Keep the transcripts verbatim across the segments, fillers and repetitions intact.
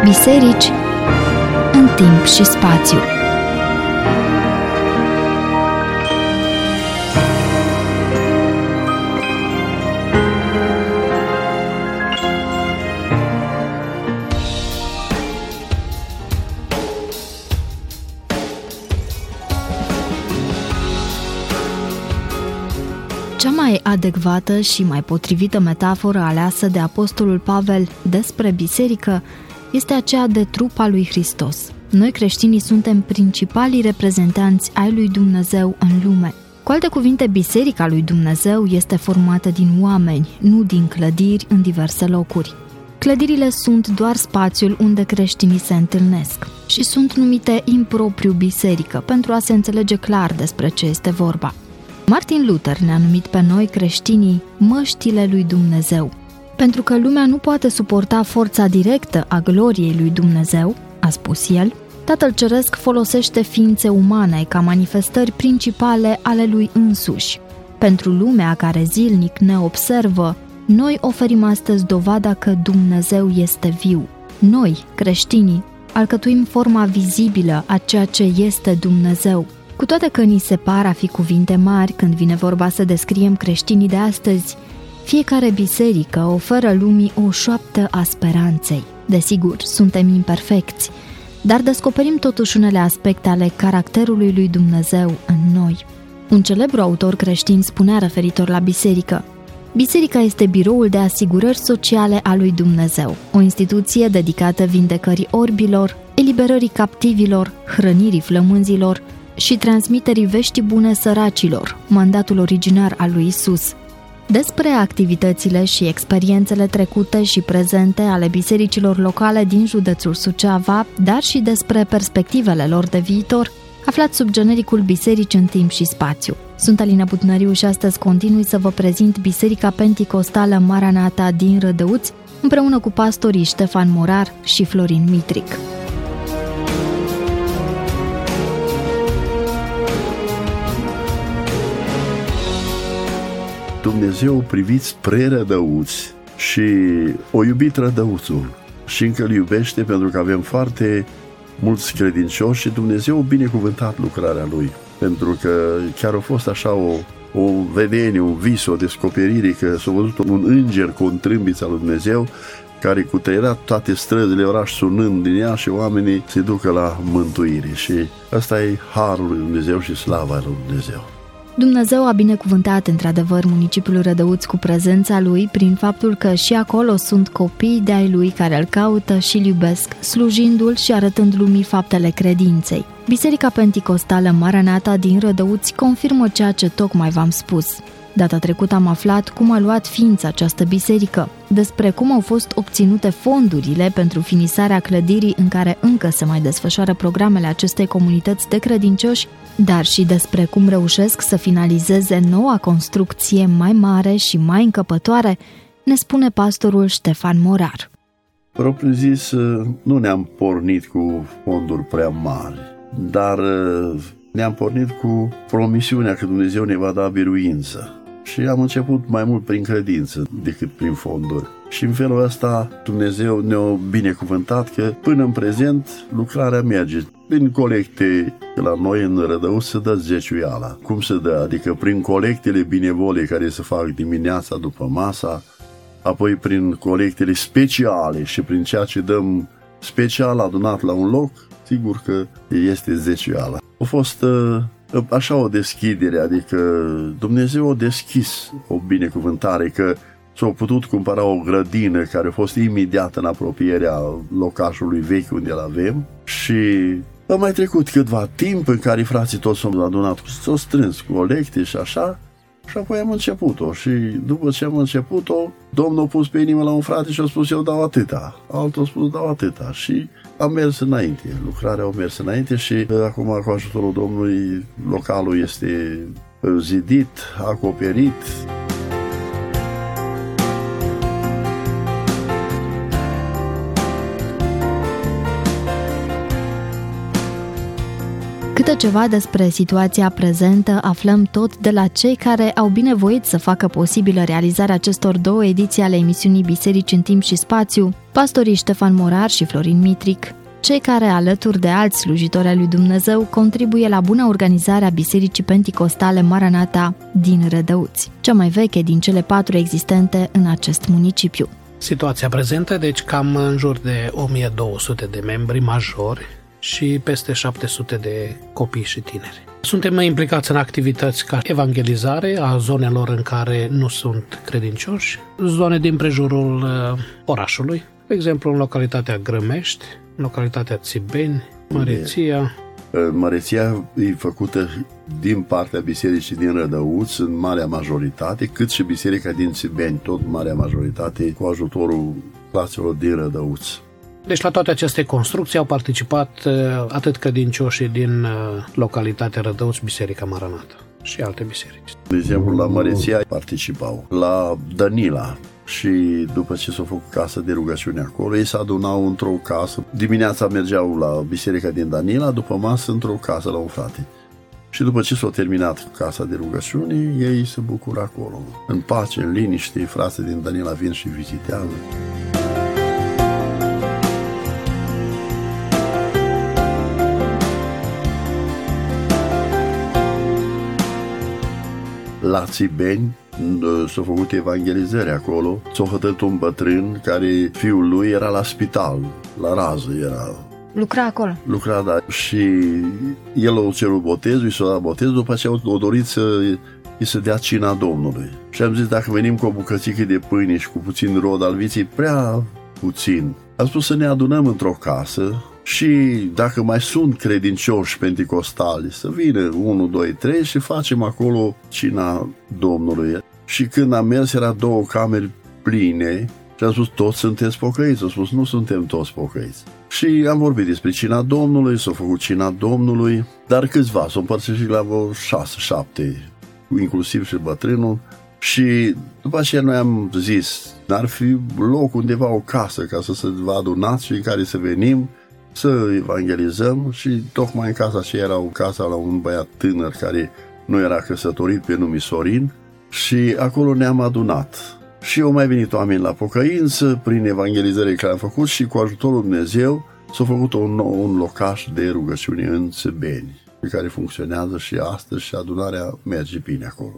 Biserici în timp și spațiu. Cea mai adecvată și mai potrivită metaforă aleasă de apostolul Pavel despre biserică este aceea de trup al lui Hristos. Noi creștinii suntem principalii reprezentanți ai lui Dumnezeu în lume. Cu alte cuvinte, biserica lui Dumnezeu este formată din oameni, nu din clădiri în diverse locuri. Clădirile sunt doar spațiul unde creștinii se întâlnesc și sunt numite impropriu biserică pentru a se înțelege clar despre ce este vorba. Martin Luther ne-a numit pe noi creștinii măștile lui Dumnezeu. Pentru că lumea nu poate suporta forța directă a gloriei lui Dumnezeu, a spus el, Tatăl Ceresc folosește ființe umane ca manifestări principale ale lui însuși. Pentru lumea care zilnic ne observă, noi oferim astăzi dovada că Dumnezeu este viu. Noi, creștinii, alcătuim forma vizibilă a ceea ce este Dumnezeu. Cu toate că ni se par a fi cuvinte mari când vine vorba să descriem creștinii de astăzi, fiecare biserică oferă lumii o șoaptă a speranței. Desigur, suntem imperfecți, dar descoperim totuși unele aspecte ale caracterului lui Dumnezeu în noi. Un celebru autor creștin spunea referitor la biserică: biserica este biroul de asigurări sociale a lui Dumnezeu, o instituție dedicată vindecării orbilor, eliberării captivilor, hrănirii flămânzilor și transmiterii veștii bune săracilor, mandatul originar al lui Isus. Despre activitățile și experiențele trecute și prezente ale bisericilor locale din județul Suceava, dar și despre perspectivele lor de viitor, aflați sub genericul Biserici în timp și spațiu. Sunt Alina Budnariu și astăzi continui să vă prezint Biserica Penticostală Maranata din Rădăuți, împreună cu pastorii Ștefan Morar și Florin Mitric. Dumnezeu privit spre Rădăuți și o iubit Rădăuțul și încă îl iubește pentru că avem foarte mulți credincioși și Dumnezeu a binecuvântat lucrarea Lui, pentru că chiar a fost așa o, o vedenie, un vis, o descoperire că s-a văzut un înger cu o trâmbiță lui Dumnezeu care cutreierat toate străzile oraș sunând din ea și oamenii se ducă la mântuire și asta e harul lui Dumnezeu și slava lui Dumnezeu. Dumnezeu a binecuvântat într-adevăr municipiul Rădăuți cu prezența Lui prin faptul că și acolo sunt copii de-ai Lui care îl caută și îl iubesc, slujindu-L și arătând lumii faptele credinței. Biserica Penticostală Maranata din Rădăuți confirmă ceea ce tocmai v-am spus. Data trecută am aflat cum a luat ființă această biserică, despre cum au fost obținute fondurile pentru finisarea clădirii în care încă se mai desfășoară programele acestei comunități de credincioși, dar și despre cum reușesc să finalizeze noua construcție mai mare și mai încăpătoare, ne spune pastorul Ștefan Morar. Propriu zis, nu ne-am pornit cu fonduri prea mari, dar ne-am pornit cu promisiunea că Dumnezeu ne va da biruință. Și am început mai mult prin credință decât prin fonduri. Și în felul ăsta Dumnezeu ne-a binecuvântat că până în prezent lucrarea merge. Prin colecte, la noi în Rădăuți se dă zeciuiala. Cum se dă? Adică prin colectele binevole care se fac dimineața după masa, apoi prin colectele speciale și prin ceea ce dăm special adunat la un loc, sigur că este zeciuiala. A fost așa o deschidere, adică Dumnezeu a deschis o binecuvântare că s-a putut cumpăra o grădină care a fost imediat în apropierea locașului vechi unde îl avem și a mai trecut câtva timp în care frații toți s-au adunat, s-au strâns cu colecte și așa și apoi am început-o și după ce am început-o, Domnul a pus pe inimă la un frate și a spus eu dau atâta, altul a spus dau atâta și am mers înainte, lucrarea a mers înainte și acum cu ajutorul Domnului localul este zidit, acoperit. Câte ceva despre situația prezentă aflăm tot de la cei care au binevoit să facă posibilă realizarea acestor două ediții ale emisiunii Biserici în timp și spațiu, pastorii Ștefan Morar și Florin Mitric, cei care, alături de alți slujitori ai lui Dumnezeu, contribuie la buna organizare a Bisericii Penticostale Maranata din Rădăuți, cea mai veche din cele patru existente în acest municipiu. Situația prezentă, deci cam în jur de o mie două sute de membri majori și peste șapte sute de copii și tineri. Suntem implicați în activități ca evangelizare a zonelor în care nu sunt credincioși, zone din prejurul uh, orașului, de exemplu în localitatea Grămești, în localitatea Țibeni, Măreția. Măreția e făcută din partea bisericii din Rădăuți în marea majoritate, cât și biserica din Țibeni, tot marea majoritate, cu ajutorul fraților din Rădăuți. Deci la toate aceste construcții au participat atât credincioșii din localitatea Rădăuți, Biserica Maranata și alte biserici. De exemplu, la Măreția participau, la Danila, și după ce s-a făcut casă de rugăciune acolo, ei se adunau într-o casă. Dimineața mergeau la biserica din Danila, după masă într-o casă la un frate. Și după ce s-a terminat casa de rugăciune, ei se bucură acolo. În pace, în liniște, frații din Danila vin și vizitează. La Țibeni s-a făcut evangelizări acolo. S-a hotărât un bătrân care fiul lui era la spital, la rază era. Lucra acolo? Lucra, da. Și el a cerut botezul, i s-a dat botezul, după aceea a dorit să îi se dea cina Domnului. Și am zis, dacă venim cu o bucățică de pâine și cu puțin rod al vieții, prea puțin. Am spus să ne adunăm într-o casă și dacă mai sunt credincioși penticostali, să vină unu, doi, trei și facem acolo cina Domnului. Și când am mers, era două camere pline și am spus, toți sunteți pocăiți? Am spus, nu suntem toți pocăiți. Și am vorbit despre cina Domnului, s-a făcut cina Domnului, dar câțiva, s-au împărțit și la vreo șase, șapte, inclusiv și bătrânul. Și după aceea noi am zis, n-ar fi loc undeva, o casă, ca să se vă adunați și în care să venim, să evangelizăm. Și tocmai în casa aceea era o casă la un băiat tânăr care nu era căsătorit, pe nume Sorin, și acolo ne-am adunat. Și au mai venit oameni la pocăință prin evangelizările care am făcut și cu ajutorul Dumnezeu s-a făcut un, un locaș de rugăciune în Țibeni, pe care funcționează și astăzi și adunarea merge bine acolo.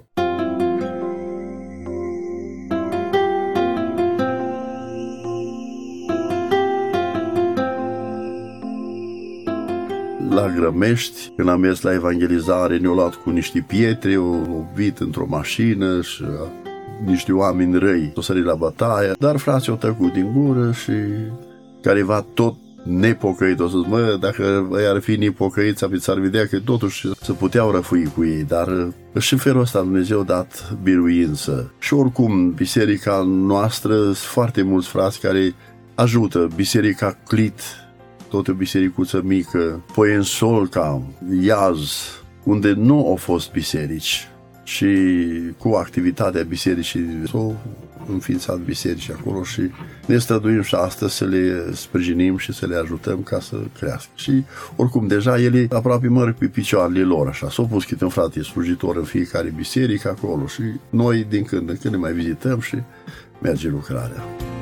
La Grămești, când am mers la evangelizare, ne-au luat cu niște pietre, au vit într-o mașină și niște oameni răi s-au sărit la bătaie, dar frații au tăcut din gură și careva tot nepocăit. O să zic, mă, dacă ar fi nepocăiți, ar vedea că totuși se puteau răfui cu ei, dar și în felul ăsta Dumnezeu a dat biruință. Și oricum, biserica noastră, sunt foarte mulți frați care ajută. Biserica Clit, tot o bisericuță mică, Poiensolca, Iaz, unde nu au fost biserici, și cu activitatea bisericii s-au înființat biserici acolo și ne străduim și astăzi să le sprijinim și să le ajutăm ca să crească. Și oricum deja ele aproape măr pe picioarele lor, așa. S-au pus câte un frate slujitor în fiecare biserică acolo și noi din când în când ne mai vizităm și merge lucrarea.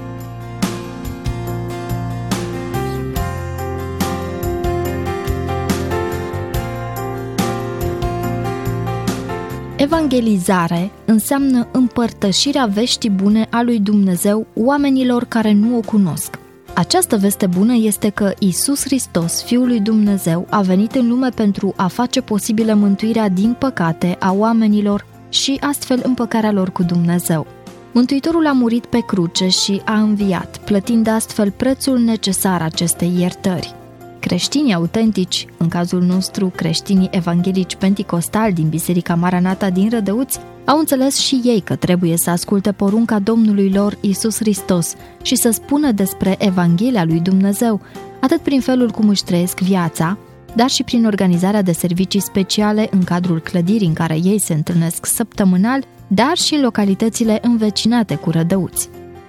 Evangelizare înseamnă împărtășirea veștii bune a lui Dumnezeu oamenilor care nu o cunosc. Această veste bună este că Iisus Hristos, Fiul lui Dumnezeu, a venit în lume pentru a face posibilă mântuirea din păcate a oamenilor și astfel împăcarea lor cu Dumnezeu. Mântuitorul a murit pe cruce și a înviat, plătind astfel prețul necesar acestei iertări. Creștinii autentici, în cazul nostru creștinii evanghelici penticostali din Biserica Maranata din Rădăuți, au înțeles și ei că trebuie să asculte porunca Domnului lor Iisus Hristos și să spună despre Evanghelia lui Dumnezeu, atât prin felul cum își trăiesc viața, dar și prin organizarea de servicii speciale în cadrul clădirii în care ei se întâlnesc săptămânal, dar și în localitățile învecinate cu Rădăuți.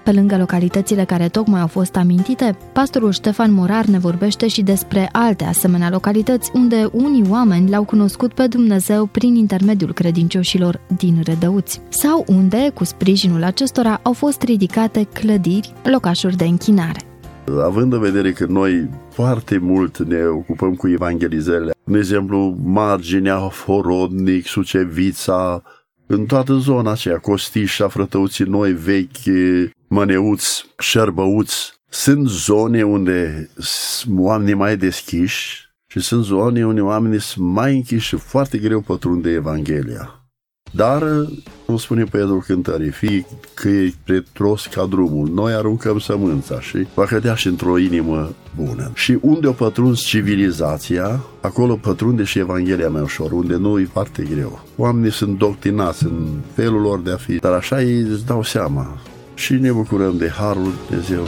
Pe lângă localitățile care tocmai au fost amintite, pastorul Ștefan Morar ne vorbește și despre alte asemenea localități unde unii oameni l-au cunoscut pe Dumnezeu prin intermediul credincioșilor din Rădăuți, sau unde, cu sprijinul acestora, au fost ridicate clădiri, locașuri de închinare. Având în vedere că noi foarte mult ne ocupăm cu evangelizările, de exemplu, Marginea, Horodnic, Sucevița, în toată zona aceea, Costișa, Frătăuții Noi, Vechi, Măneuți, Șerbăuți, sunt zone unde oamenii mai deschiși și sunt zone unde oamenii sunt mai închiși și foarte greu pătrunde Evanghelia. Dar, cum spune Petru cântării, fie că e pretros ca drumul, noi aruncăm sămânța și va cădea și într-o inimă bună. Și unde o pătrunzi civilizația, acolo pătrunde și Evanghelia mai ușor, unde nu e foarte greu. Oamenii sunt doctrinați în felul lor de a fi, dar așa ei îți dau seama. Și ne bucurăm de harul lui Dumnezeu.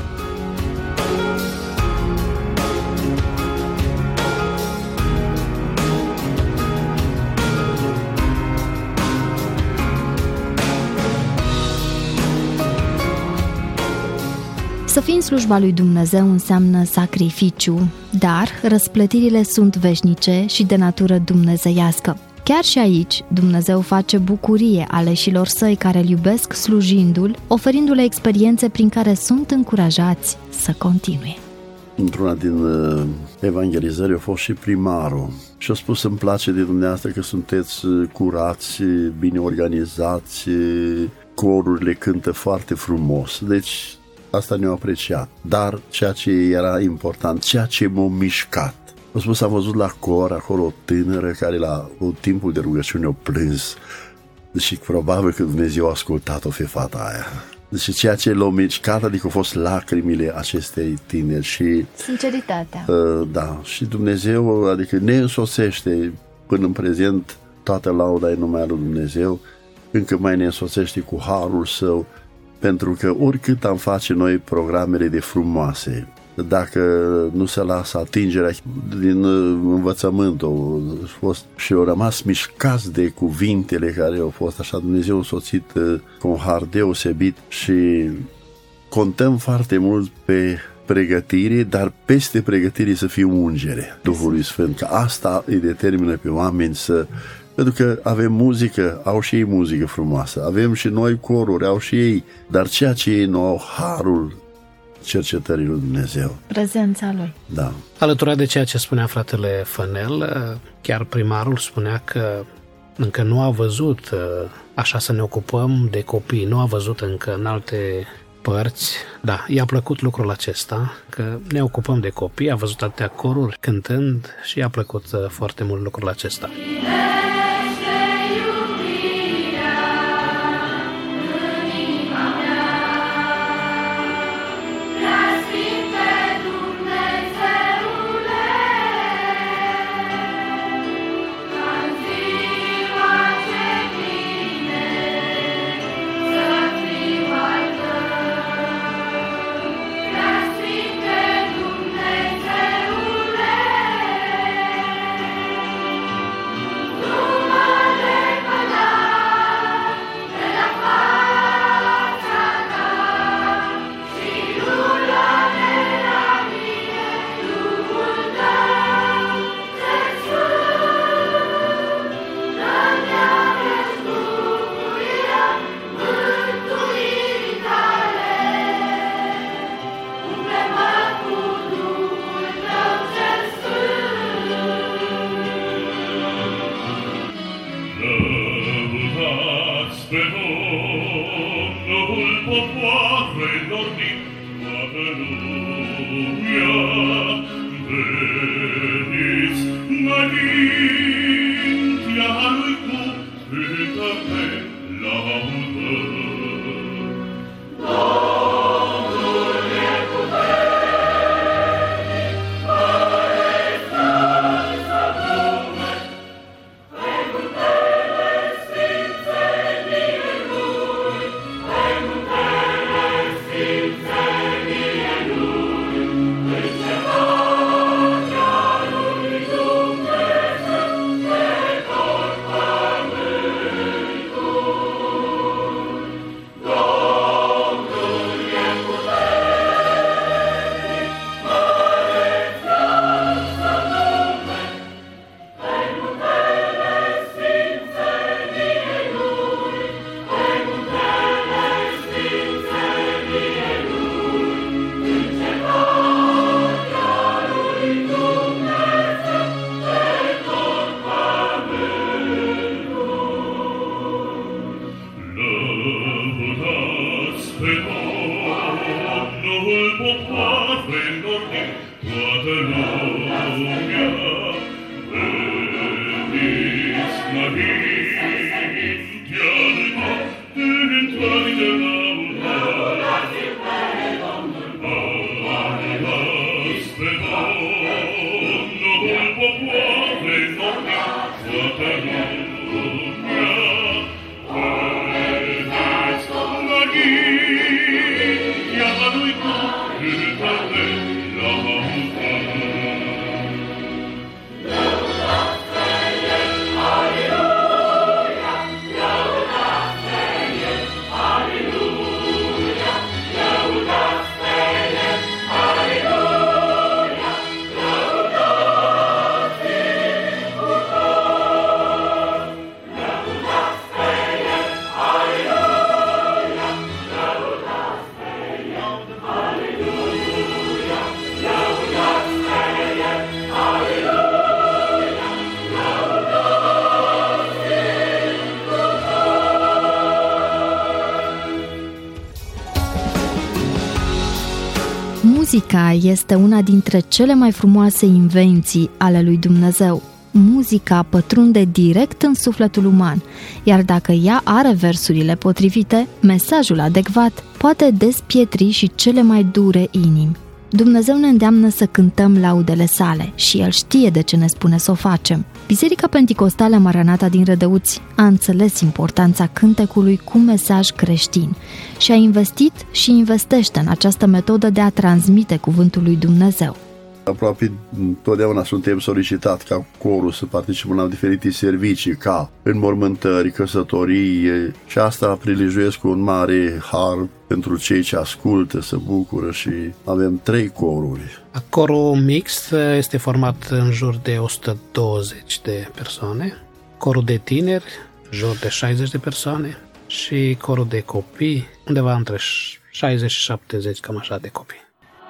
Să fii în slujba lui Dumnezeu înseamnă sacrificiu, dar răsplătirile sunt veșnice și de natură dumnezeiască. Chiar și aici, Dumnezeu face bucurie aleșilor săi care îl iubesc slujindu-l, oferindu-le experiențe prin care sunt încurajați să continue. Într-una din uh, evangelizări a fost și primarul și a spus: îmi place de dumneavoastră că sunteți curați, bine organizați, corurile cântă foarte frumos. Deci asta ne-a apreciat. Dar ceea ce era important, ceea ce m-a mișcat, a spus, am văzut la cor acolo o tânără care la o timpul de rugăciune a plâns. Deci probabil că Dumnezeu a ascultat-o pe fata aia. Deci ceea ce l-a mișcat, adică au fost lacrimile acestei tineri și sinceritatea. Uh, da, și Dumnezeu, adică ne însoțește până în prezent, toată lauda e numai lui Dumnezeu, încă mai ne însoțește cu harul său, pentru că oricât am face noi programele de frumoase, dacă nu se lasă atingerea din învățământ fost, și au rămas mișcați de cuvintele care au fost așa, Dumnezeu a însoțit cu un har deosebit și contăm foarte mult pe pregătire, dar peste pregătire să fie ungere Duhului Sfânt, că asta îi determină pe oameni să... Pentru că avem muzică, au și ei muzică frumoasă, avem și noi coruri, au și ei, dar ceea ce ei nu au, harul cercetării lui Dumnezeu. Prezența lui. Da. Alăturat de ceea ce spunea fratele Fănel, chiar primarul spunea că încă nu a văzut așa să ne ocupăm de copii, nu a văzut încă în alte părți. Da, i-a plăcut lucrul acesta, că ne ocupăm de copii, a văzut atâtea coruri cântând și i-a plăcut foarte mult lucrul acesta. pe Domnul popoarelor din toată lumea. Veniți, înaintea lui Domnul, întoarce laudați pe Domnul, laudați pe Domnul popoarelor din toată lumea. Muzica este una dintre cele mai frumoase invenții ale lui Dumnezeu. Muzica pătrunde direct în sufletul uman, iar dacă ea are versurile potrivite, mesajul adecvat poate despietri și cele mai dure inimi. Dumnezeu ne îndeamnă să cântăm laudele sale și El știe de ce ne spune să o facem. Biserica Penticostală Maranata din Rădăuți a înțeles importanța cântecului cu mesaj creștin și a investit și investește în această metodă de a transmite cuvântul lui Dumnezeu. Aproape totdeauna suntem solicitați ca corul să participăm la diferite servicii, ca înmormântări, căsătorii, și asta prilejuiesc cu un mare har pentru cei ce ascultă, se bucură, și avem trei coruri. Corul mixt este format în jur de o sută douăzeci de persoane, corul de tineri, în jur de șaizeci de persoane, și corul de copii, undeva între șaizeci și șaptezeci, cam așa, de copii.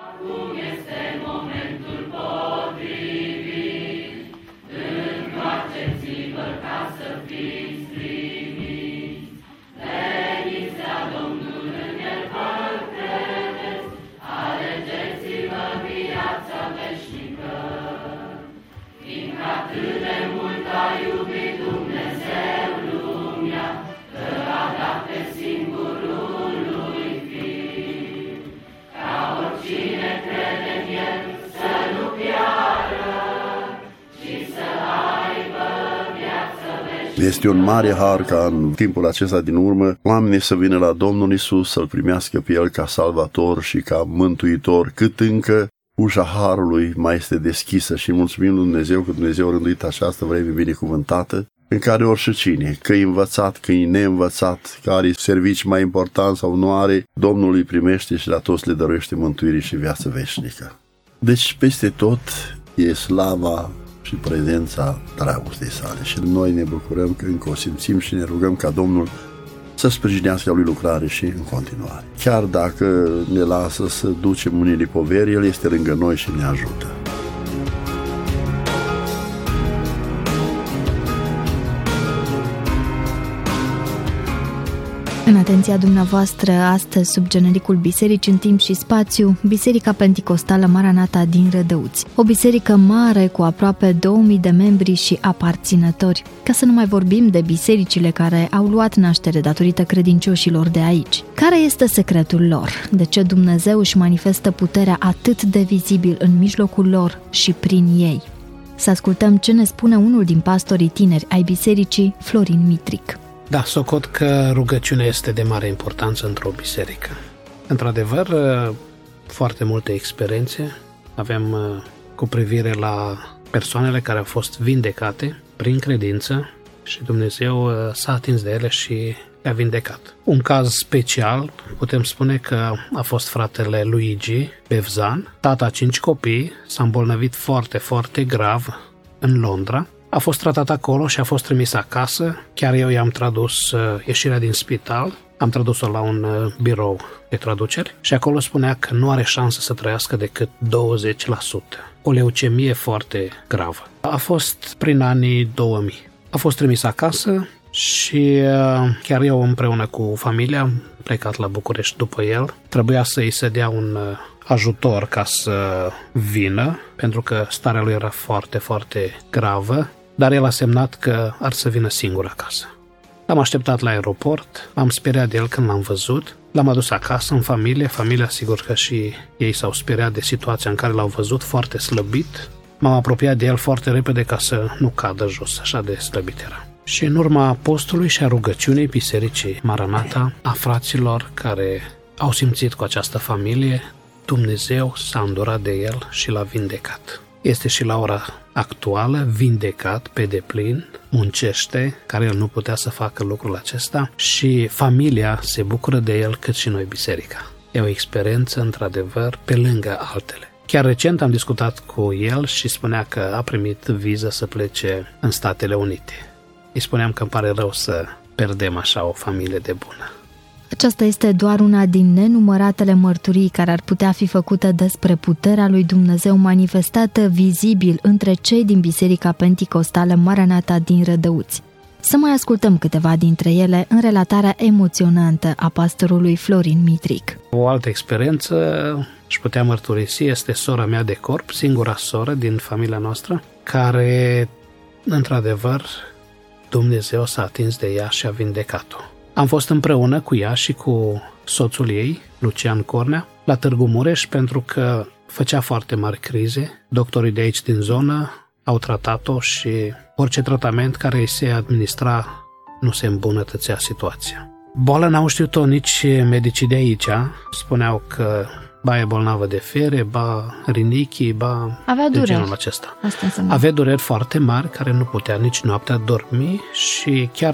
Este un mare har ca în timpul acesta din urmă oamenii să vină la Domnul Iisus, să-L primească pe El ca salvator și ca mântuitor, cât încă ușa harului mai este deschisă, și mulțumim lui Dumnezeu că Dumnezeu a rânduit această vreme binecuvântată, în care oricine, că e învățat, că e neînvățat, că are servicii mai important sau nu are, Domnul îi primește și la toți le dăruiește mântuire și viață veșnică. Deci peste tot e slava și prezența dragostei sale și noi ne bucurăm că încă o simțim și ne rugăm ca Domnul să sprijinească lui lucrare și în continuare. Chiar dacă ne lasă să ducem unele poveri, El este lângă noi și ne ajută. În atenția dumneavoastră, astăzi, sub genericul Biserici în Timp și Spațiu, Biserica Penticostală Maranata din Rădăuți. O biserică mare cu aproape două mii de membri și aparținători, ca să nu mai vorbim de bisericile care au luat naștere datorită credincioșilor de aici. Care este secretul lor? De ce Dumnezeu își manifestă puterea atât de vizibil în mijlocul lor și prin ei? Să ascultăm ce ne spune unul din pastorii tineri ai bisericii, Florin Mitric. Da, socot că rugăciunea este de mare importanță într-o biserică. Într-adevăr, foarte multe experiențe avem cu privire la persoanele care au fost vindecate prin credință și Dumnezeu s-a atins de ele și le-a vindecat. Un caz special, putem spune că a fost fratele Luigi Bevzan, tata a cinci copii, s-a îmbolnăvit foarte, foarte grav în Londra. A fost tratat acolo și a fost trimis acasă. Chiar eu i-am tradus uh, ieșirea din spital. Am tradus-o la un uh, birou de traduceri și acolo spunea că nu are șansă să trăiască decât douăzeci la sută. O leucemie foarte gravă. A fost prin anii două mii. A fost trimis acasă Și chiar eu împreună cu familia am plecat la București după el. Trebuia să îi se dea un ajutor ca să vină, pentru că starea lui era foarte, foarte gravă, dar el a semnat că ar să vină singur acasă. L-am așteptat la aeroport, am speriat de el când l-am văzut, l-am adus acasă în familie, familia sigur că și ei s-au speriat de situația în care l-au văzut, foarte slăbit. M-am apropiat de el foarte repede ca să nu cadă jos, așa de slăbit era. Și în urma postului și a rugăciunii Bisericii Maranata, a fraților care au simțit cu această familie, Dumnezeu s-a îndurat de el și l-a vindecat. Este și la ora actuală vindecat pe deplin, muncește, care el nu putea să facă lucrul acesta și familia se bucură de el cât și noi biserica. E o experiență într-adevăr pe lângă altele. Chiar recent am discutat cu el și spunea că a primit viză să plece în Statele Unite. Îi spuneam că îmi pare rău să perdem așa o familie de bună. Aceasta este doar una din nenumăratele mărturii care ar putea fi făcută despre puterea lui Dumnezeu manifestată vizibil între cei din Biserica Penticostală Maranata din Rădăuți. Să mai ascultăm câteva dintre ele în relatarea emoționantă a pastorului Florin Mitric. O altă experiență, își putea mărturisi, este sora mea de corp, singura soră din familia noastră, care, într-adevăr, Dumnezeu s-a atins de ea și a vindecat-o. Am fost împreună cu ea și cu soțul ei, Lucian Cornea, la Târgu Mureș pentru că făcea foarte mari crize. Doctorii de aici din zonă au tratat-o și orice tratament care îi se administra nu se îmbunătățea situația. Boala n-au știut-o nici medicii de aici. Spuneau că ba e bolnavă de fiere, ba rinichii, ba avea de dureri. genul acesta. Asta avea dureri foarte mari care nu putea nici noaptea dormi și chiar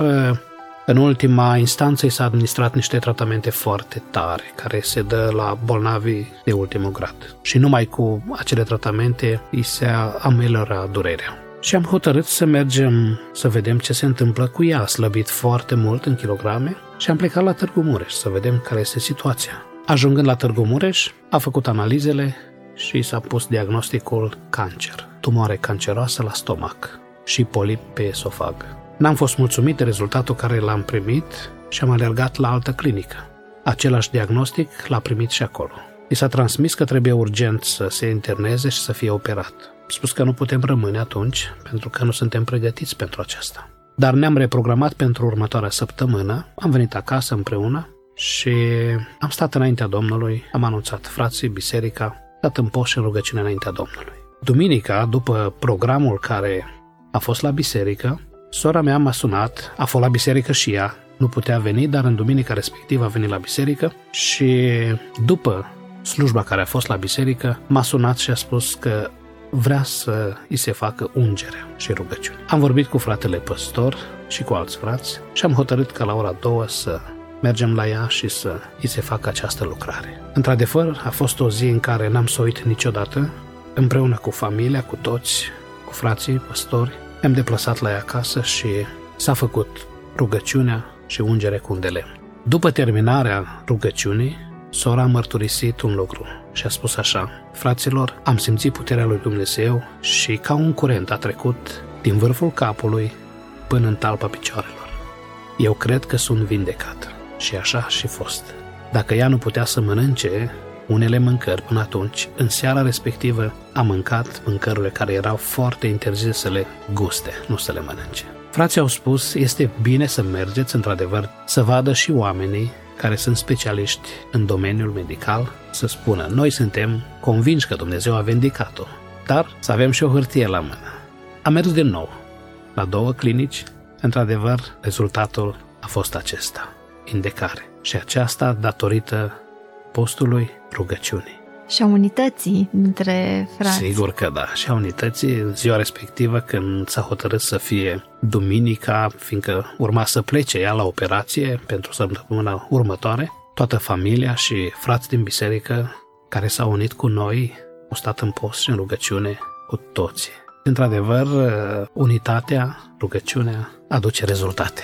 în ultima instanță i s-a administrat niște tratamente foarte tare care se dă la bolnavii de ultimul grad. Și numai cu acele tratamente îi se ameliora durerea. Și am hotărât să mergem să vedem ce se întâmplă cu ea. A slăbit foarte mult în kilograme și am plecat la Târgu Mureș să vedem care este situația. Ajungând la Târgu Mureș, a făcut analizele și s-a pus diagnosticul cancer, tumoare canceroasă la stomac și polip pe esofag. N-am fost mulțumit de rezultatul care l-am primit și am alergat la altă clinică. Același diagnostic l-a primit și acolo. I s-a transmis că trebuie urgent să se interneze și să fie operat. Am spus că nu putem rămâne atunci pentru că nu suntem pregătiți pentru aceasta. Dar ne-am reprogramat pentru următoarea săptămână, am venit acasă împreună și am stat înaintea Domnului, am anunțat frații, biserica, dat în post și în rugăciune înaintea Domnului. Duminica, după programul care a fost la biserică, sora mea m-a sunat, a fost la biserică și ea, nu putea veni, dar în duminica respectivă a venit la biserică și după slujba care a fost la biserică m-a sunat și a spus că vrea să îi se facă ungerea și rugăciune. Am vorbit cu fratele păstor și cu alți frați și am hotărât că la ora două să mergem la ea și să îi se facă această lucrare. Într-adevăr, a fost o zi în care n-am să uit niciodată, împreună cu familia, cu toți, cu frații, păstori, am deplasat la ea acasă și s-a făcut rugăciunea și ungere cu un de lemn. După terminarea rugăciunii, sora a mărturisit un lucru și a spus așa: fraților, am simțit puterea lui Dumnezeu și ca un curent a trecut din vârful capului până în talpa picioarelor. Eu cred că sunt vindecat. Și așa și fost. Dacă ea nu putea să mănânce unele mâncări până atunci, în seara respectivă a mâncat mâncărurile care erau foarte interzise să le guste, nu să le mănânce. Frații au spus, este bine să mergeți într-adevăr să vadă și oamenii care sunt specialiști în domeniul medical, să spună, noi suntem convinși că Dumnezeu a vindecat-o, dar să avem și o hârtie la mână. Am mers din nou la două clinici, într-adevăr, rezultatul a fost acesta, vindecare. Și aceasta datorită postului, rugăciunii. Și a unității dintre frați. Sigur că da, și a unității în ziua respectivă când s-a hotărât să fie duminica, fiindcă urma să plece ea la operație pentru săptămâna următoare, toată familia și frați din biserică care s-au unit cu noi au stat în post și în rugăciune cu toții. Într-adevăr, unitatea, rugăciunea aduce rezultate.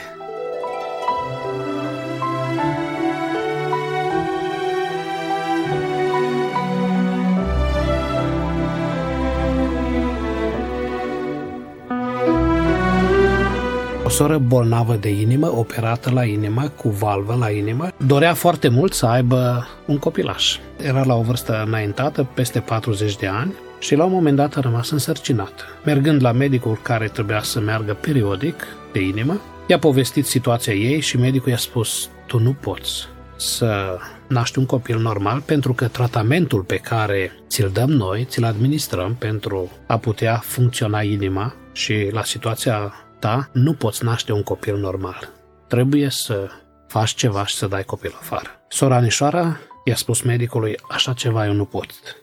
soră bolnavă de inimă, operată la inimă, cu valvă la inimă. Dorea foarte mult să aibă un copilaș. Era la o vârstă înaintată, peste patruzeci de ani, și la un moment dat a rămas însărcinată. Mergând la medicul care trebuia să meargă periodic de inimă, i-a povestit situația ei și medicul i-a spus: tu nu poți să naști un copil normal pentru că tratamentul pe care ți-l dăm noi, ți-l administrăm pentru a putea funcționa inima și la situația ta nu poți naște un copil normal. Trebuie să faci ceva și să dai copil afară. Sora Anișoara i-a spus medicului: așa ceva eu nu pot.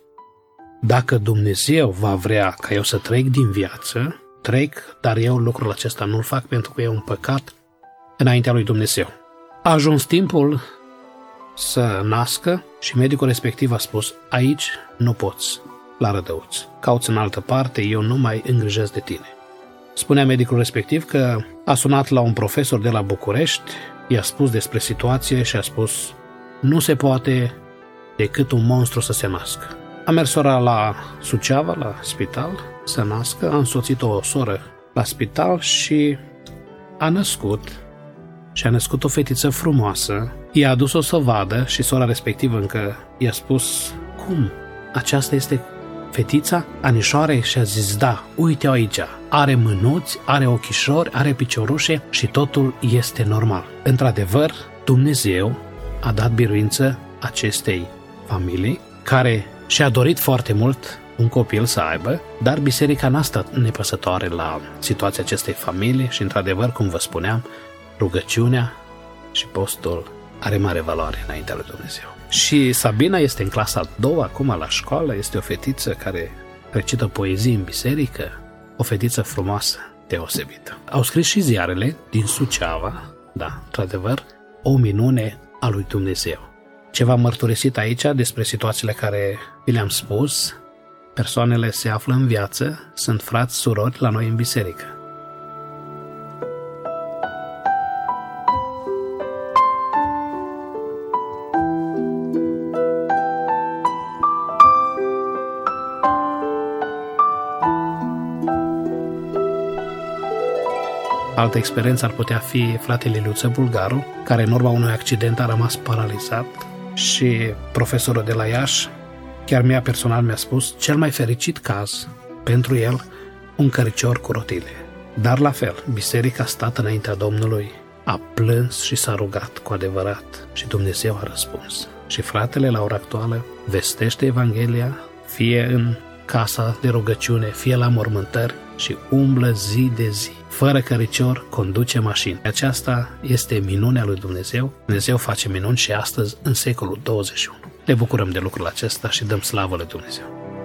Dacă Dumnezeu va vrea ca eu să trec din viață, trec, dar eu lucrul acesta nu-l fac pentru că e un păcat înaintea lui Dumnezeu. A ajuns timpul să nască și medicul respectiv a spus: aici nu poți, la Rădăuț. Cauți în altă parte, eu nu mai îngrijesc de tine. Spunea medicul respectiv că a sunat la un profesor de la București, i-a spus despre situație și a spus: nu se poate decât un monstru să se nască. A mers sora la Suceava, la spital, să nască, a însoțit o soră la spital și a născut. Și a născut o fetiță frumoasă. I-a adus-o să o vadă și sora respectivă încă i-a spus: cum? Aceasta este fetița Anișoarei? Și a zis: da, uite-o aici. Are mânuți, are ochișori, are piciorușe și totul este normal. Într-adevăr, Dumnezeu a dat biruință acestei familii care și-a dorit foarte mult un copil să aibă, dar biserica n-a stat nepăsătoare la situația acestei familii și, într-adevăr, cum vă spuneam, rugăciunea și postul are mare valoare înaintea lui Dumnezeu. Și Sabina este în clasa a doua, acum la școală, este o fetiță care recită poezii în biserică, o fetiță frumoasă, deosebită. Au scris și ziarele din Suceava, da, într-adevăr, o minune a lui Dumnezeu. Ce v-am mărturisit aici despre situațiile care vi le-am spus, persoanele se află în viață, sunt frați, surori la noi în biserică. Altă experiență ar putea fi fratele Luță Bulgaru, care în urma unui accident a rămas paralizat și profesorul de la Iași, chiar mie personal mi-a spus, cel mai fericit caz pentru el, un căricior cu rotile. Dar la fel, biserica a stat înaintea Domnului, a plâns și s-a rugat cu adevărat și Dumnezeu a răspuns. Și fratele la ora actuală vestește Evanghelia, fie în casa de rugăciune, fie la mormântări și umblă zi de zi. Fără căricior, conduce mașini. Aceasta este minunea lui Dumnezeu. Dumnezeu face minuni și astăzi, în secolul douăzeci și unu. Ne bucurăm de lucrul acesta și dăm slavă lui Dumnezeu.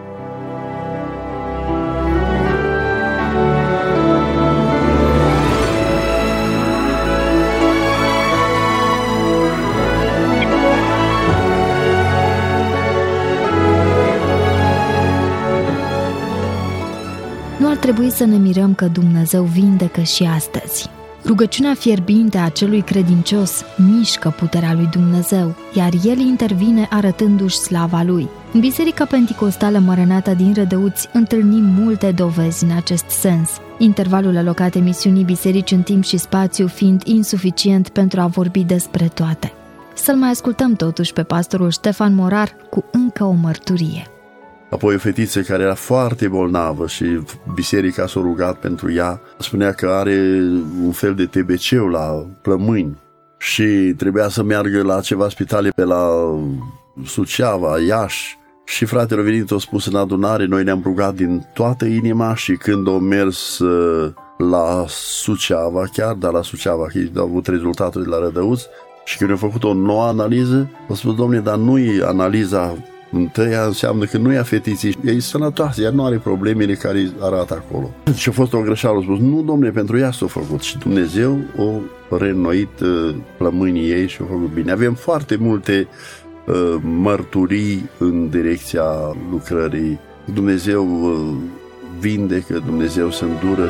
Nu ar trebui să ne mirăm că Dumnezeu vindecă și astăzi. Rugăciunea fierbinte a celui credincios mișcă puterea lui Dumnezeu, iar El intervine arătându-și slava Lui. În Biserica Penticostală Mărenata din Rădăuți întâlnim multe dovezi în acest sens, intervalul alocat emisiunii Biserici în timp și spațiu fiind insuficient pentru a vorbi despre toate. Să-l mai ascultăm totuși pe pastorul Ștefan Morar cu încă o mărturie. Apoi o fetiță care era foarte bolnavă și biserica s-a rugat pentru ea. Spunea că are un fel de T B C la plămâni și trebuia să meargă la ceva spitale pe la Suceava, Iași. Și fratele a venit, a spus în adunare, noi ne-am rugat din toată inima și când au mers la Suceava, chiar, dar la Suceava, că au avut rezultatul de la Rădăuț, și când au făcut o nouă analiză, au spus, domne, dar nu-i analiza întâia, înseamnă că nu e a fetiții, e sănătoasă, ea nu are problemele care arată acolo. Și a fost o greșeală, a spus, nu, domne, pentru ea s-a făcut și Dumnezeu a reînnoit uh, plămânii ei și a făcut bine. Avem foarte multe uh, mărturii în direcția lucrării. Dumnezeu uh, vindecă, Dumnezeu se îndură.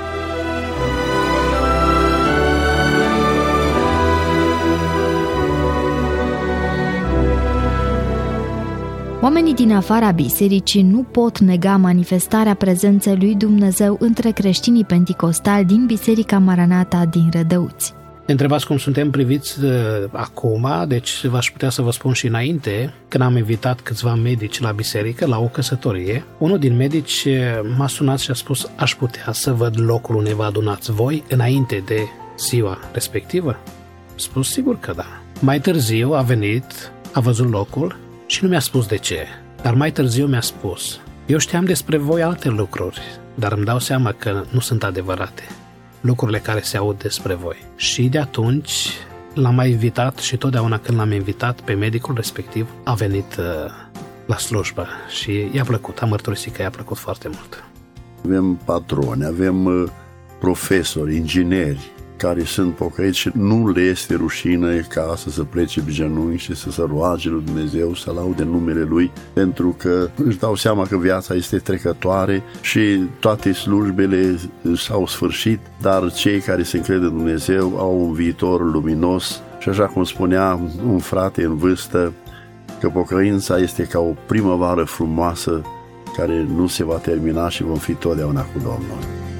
Oamenii din afara bisericii nu pot nega manifestarea prezenței lui Dumnezeu între creștinii penticostali din Biserica Maranata din Rădăuți. Ne întrebați cum suntem priviți uh, acum, deci v-aș putea să vă spun și înainte, când am invitat câțiva medici la biserică, la o căsătorie. Unul din medici m-a sunat și a spus: aș putea să văd locul unde vă adunați voi înainte de ziua respectivă? Am spus sigur că da. Mai târziu a venit, a văzut locul și nu mi-a spus de ce, dar mai târziu mi-a spus: eu știam despre voi alte lucruri, dar îmi dau seama că nu sunt adevărate lucrurile care se aud despre voi. Și de atunci l-am mai invitat și totdeauna când l-am invitat pe medicul respectiv a venit uh, la slujbă și i-a plăcut, a mărturisit că i-a plăcut foarte mult. Avem patroni, avem uh, profesori, ingineri care sunt pocăiți și nu le este rușine ca să se plece pe genunchi și să se roage lui Dumnezeu, să laude numele Lui, pentru că își dau seama că viața este trecătoare și toate slujbele s-au sfârșit, dar cei care se încred în Dumnezeu au un viitor luminos și așa cum spunea un frate în vârstă, că pocăința este ca o primăvară frumoasă care nu se va termina și vom fi totdeauna cu Domnul.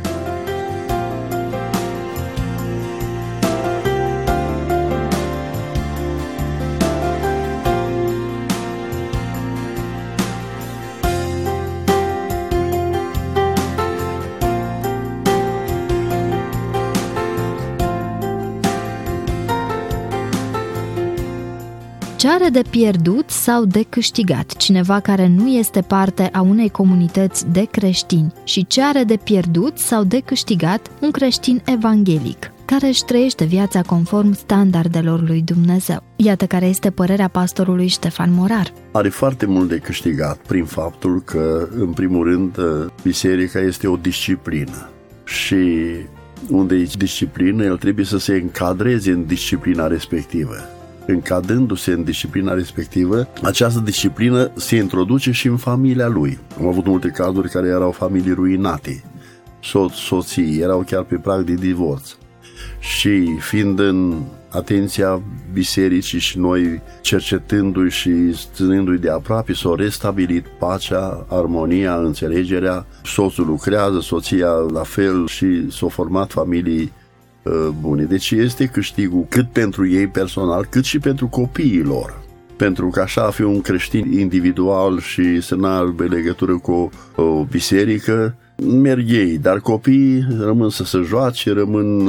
Ce are de pierdut sau de câștigat cineva care nu este parte a unei comunități de creștini și ce are de pierdut sau de câștigat un creștin evanghelic care își trăiește viața conform standardelor lui Dumnezeu? Iată care este părerea pastorului Ștefan Morar. Are foarte mult de câștigat prin faptul că, în primul rând, biserica este o disciplină și unde e disciplină, el trebuie să se încadreze în disciplina respectivă. Încadrându-se în disciplina respectivă, această disciplină se introduce și în familia lui. Am avut multe cazuri care erau familii ruinate, soț, soții, erau chiar pe prag de divorț. Și fiind în atenția bisericii și noi cercetându-i și ținându-i de aproape, s-au restabilit pacea, armonia, înțelegerea, soțul lucrează, soția la fel și s-au format familii bune. Deci este câștigul cât pentru ei personal, cât și pentru copiii lor. Pentru că așa a fi un creștin individual și să n-aibă legătură cu o, o biserică, merg ei, dar copiii rămân să se joace, rămân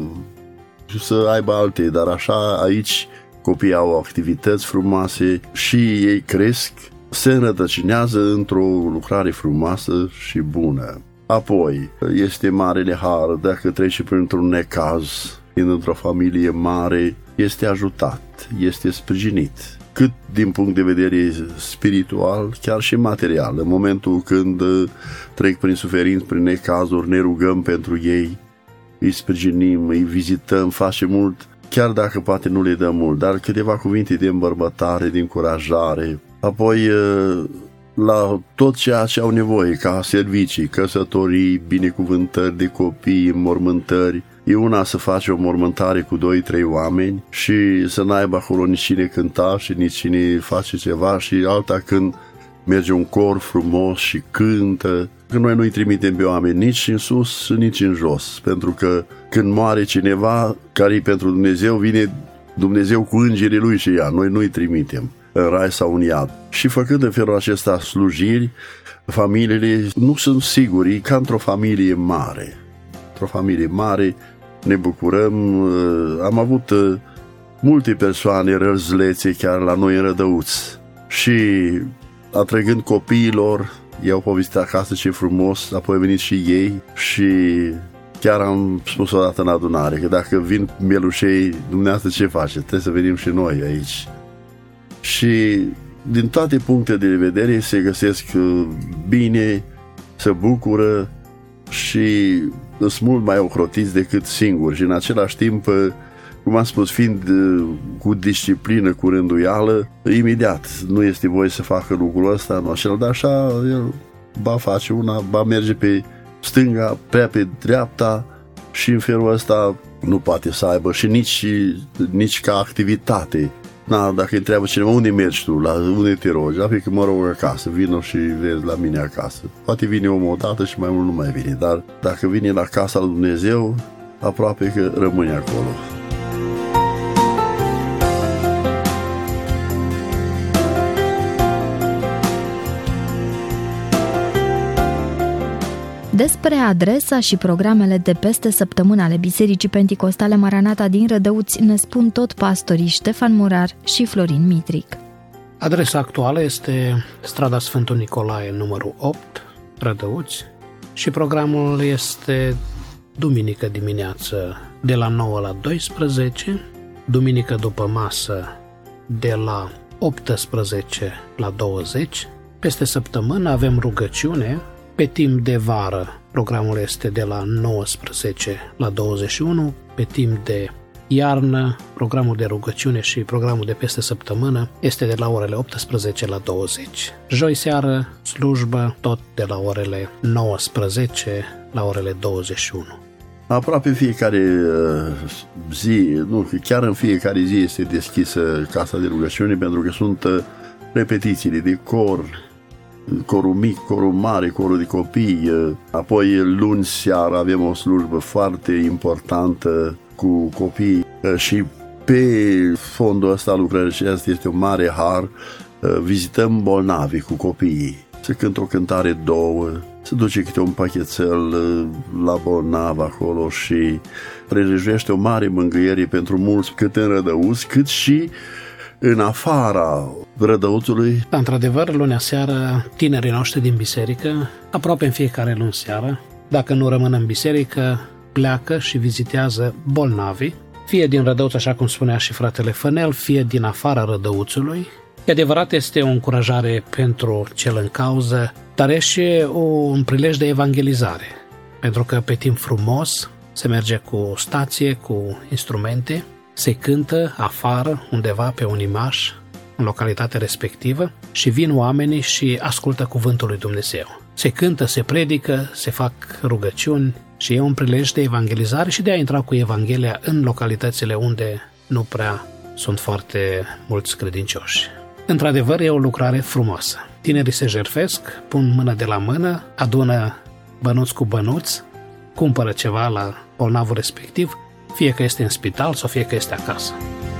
să aibă alte, dar așa aici copiii au activități frumoase și ei cresc, se înrădăcinează într-o lucrare frumoasă și bună. Apoi, este marele har, dacă trece printr-un necaz, fiind într-o familie mare, este ajutat, este sprijinit, cât din punct de vedere spiritual, chiar și material. În momentul când trec prin suferinți, prin necazuri, ne rugăm pentru ei, îi sprijinim, îi vizităm, facem mult, chiar dacă poate nu le dăm mult, dar câteva cuvinte de îmbărbătare, de încurajare. Apoi, la tot ceea ce au nevoie, ca servicii, căsătorii, binecuvântări de copii, înmormântări. E una să faci o mormântare cu doi, trei oameni și să n-aibă acolo nici cine cânta și nici cine face ceva, și alta când merge un cor frumos și cântă. Că noi nu-i trimitem pe oameni nici în sus, nici în jos, pentru că când moare cineva care e pentru Dumnezeu, vine Dumnezeu cu îngerii lui și ia, noi nu-i trimitem în rai sau în iad. Și făcând în felul acesta slujiri, familiile nu sunt siguri, ca într-o familie mare. Într-o familie mare ne bucurăm. Am avut multe persoane răzlețe chiar la noi în Rădăuți și atrăgând copiilor, i-au povestit acasă ce frumos, apoi au venit și ei și chiar am spus odată în adunare că dacă vin mielușei, dumneavoastră ce face? Trebuie să venim și noi aici. Și din toate punctele de vedere se găsesc bine, se bucură și sunt mult mai ocrotiți decât singuri și în același timp, cum am spus, fiind cu disciplină, cu rânduială, imediat nu este voie să facă lucrul ăsta, nu așa, dar așa el ba face una, ba merge pe stânga, prea pe dreapta și în felul ăsta nu poate să aibă și nici, nici ca activitate Na, dacă îi întreabă cineva, unde mergi tu, la unde te rogi, apoi că mă rog acasă, vino și vezi la mine acasă. Poate vine omul odată și mai mult nu mai vine, dar dacă vine la casa lui Dumnezeu, aproape că rămâne acolo. Despre adresa și programele de peste săptămână ale Bisericii Penticostale Maranata din Rădăuți ne spun tot pastorii Ștefan Murar și Florin Mitric. Adresa actuală este strada Sfântul Nicolae, numărul opt, Rădăuți, și programul este duminică dimineață de la nouă la douăsprezece, duminică după masă de la optsprezece la douăzeci. Peste săptămână avem rugăciune. Pe timp de vară, programul este de la nouăsprezece la douăzeci și unu, pe timp de iarnă, programul de rugăciune și programul de peste săptămână este de la orele optsprezece la douăzeci. Joi seară, slujbă, tot de la orele nouăsprezece la orele douăzeci și unu. Aproape fiecare zi, nu, chiar în fiecare zi este deschisă casa de rugăciune, pentru că sunt repetițiile de cor, corul mic, corul mare, corul de copii. Apoi luni seara avem o slujbă foarte importantă cu copii și pe fondul ăsta lucrării, și asta este un mare har, vizităm bolnavi cu copiii. Se cântă o cântare două, se duce câte un pachetel la bolnav acolo și prelejuiește o mare mângâiere pentru mulți, cât în Rădăuți, cât și în afara Rădăuțului. Da, într-adevăr, lunea seară, tinerii noștri din biserică, aproape în fiecare luni seară, dacă nu rămân în biserică, pleacă și vizitează bolnavi, fie din Rădăuț, așa cum spunea și fratele Fănel, fie din afara Rădăuțului. E adevărat, este o încurajare pentru cel în cauză, dar e și un prilej de evangelizare, pentru că pe timp frumos se merge cu stație, cu instrumente, se cântă afară, undeva pe un imaș, în localitatea respectivă, și vin oamenii și ascultă cuvântul lui Dumnezeu. Se cântă, se predică, se fac rugăciuni și e un prilej de evangelizare și de a intra cu Evanghelia în localitățile unde nu prea sunt foarte mulți credincioși. Într-adevăr, e o lucrare frumoasă. Tinerii se jertfesc, pun mână de la mână, adună bănuți cu bănuți, cumpără ceva la bolnavul respectiv, fie că este în spital sau fie că este acasă.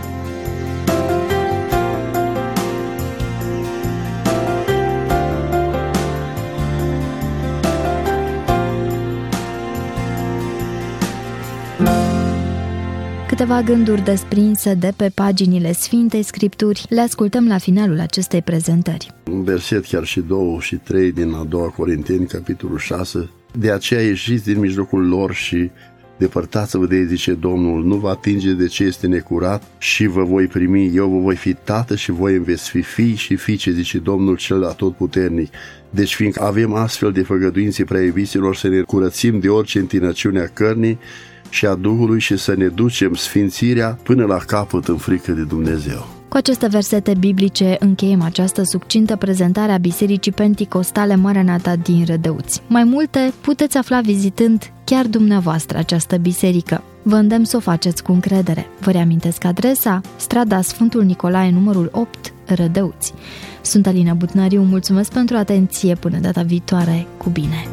Câteva gânduri desprinse de pe paginile Sfintei Scripturi le ascultăm la finalul acestei prezentări. Un verset, chiar și două și trei din a doua Corinteni, capitolul șase. De aceea ieșiți din mijlocul lor și depărtați-vă de ei, zice Domnul, nu vă atingeți de ce este necurat și vă voi primi, eu vă voi fi tată și voi îmi veți fi fii și fiice, zice Domnul cel atotputernic. Deci fiindcă avem astfel de făgăduințe prea iubiților, să ne curățim de orice întinăciune a cărnii și a Duhului și să ne ducem sfințirea până la capăt în frică de Dumnezeu. Cu aceste versete biblice încheiem această succintă prezentare a Bisericii Penticostale Maranata din Rădăuți. Mai multe puteți afla vizitând chiar dumneavoastră această biserică. Vă îndemn să o faceți cu încredere. Vă reamintesc adresa: strada Sfântul Nicolae, numărul opt, Rădăuți. Sunt Alina Butnariu, mulțumesc pentru atenție, până data viitoare, cu bine!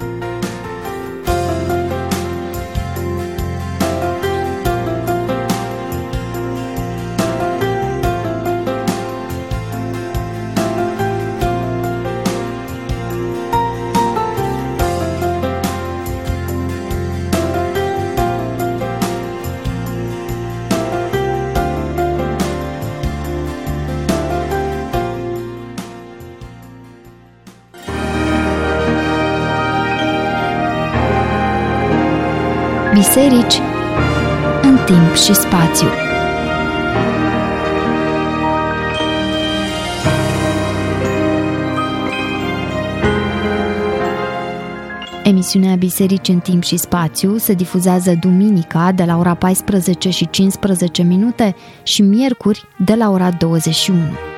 Biserici în timp și spațiu. Emisiunea Biserici în timp și spațiu se difuzează duminica de la ora paisprezece și cincisprezece minute și miercuri de la ora douăzeci și unu.